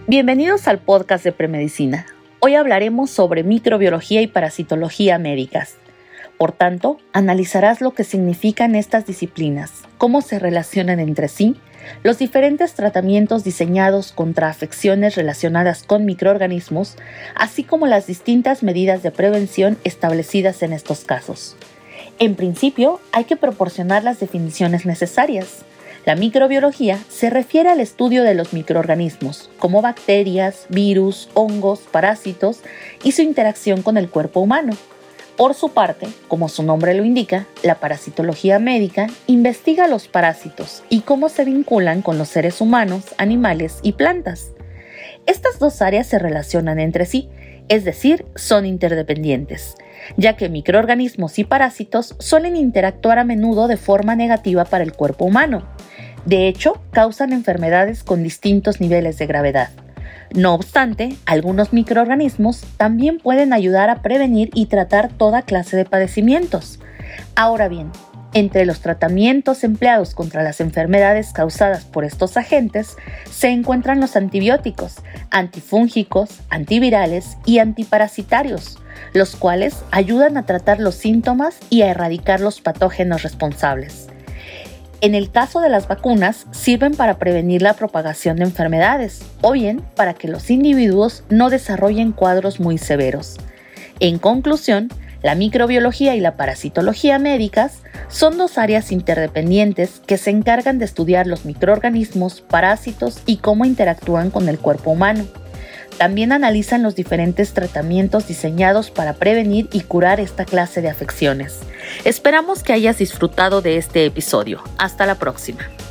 Bienvenidos al podcast de Premedicina. Hoy hablaremos sobre microbiología y parasitología médicas. Por tanto, analizarás lo que significan estas disciplinas, cómo se relacionan entre sí, los diferentes tratamientos diseñados contra afecciones relacionadas con microorganismos, así como las distintas medidas de prevención establecidas en estos casos. En principio, hay que proporcionar las definiciones necesarias. La microbiología se refiere al estudio de los microorganismos, como bacterias, virus, hongos, parásitos y su interacción con el cuerpo humano. Por su parte, como su nombre lo indica, la parasitología médica investiga los parásitos y cómo se vinculan con los seres humanos, animales y plantas. Estas dos áreas se relacionan entre sí, es decir, son interdependientes, ya que microorganismos y parásitos suelen interactuar a menudo de forma negativa para el cuerpo humano. De hecho, causan enfermedades con distintos niveles de gravedad. No obstante, algunos microorganismos también pueden ayudar a prevenir y tratar toda clase de padecimientos. Ahora bien, entre los tratamientos empleados contra las enfermedades causadas por estos agentes se encuentran los antibióticos, antifúngicos, antivirales y antiparasitarios, los cuales ayudan a tratar los síntomas y a erradicar los patógenos responsables. En el caso de las vacunas, sirven para prevenir la propagación de enfermedades o bien para que los individuos no desarrollen cuadros muy severos. En conclusión, la microbiología y la parasitología médicas son dos áreas interdependientes que se encargan de estudiar los microorganismos, parásitos y cómo interactúan con el cuerpo humano. También analizan los diferentes tratamientos diseñados para prevenir y curar esta clase de afecciones. Esperamos que hayas disfrutado de este episodio. Hasta la próxima.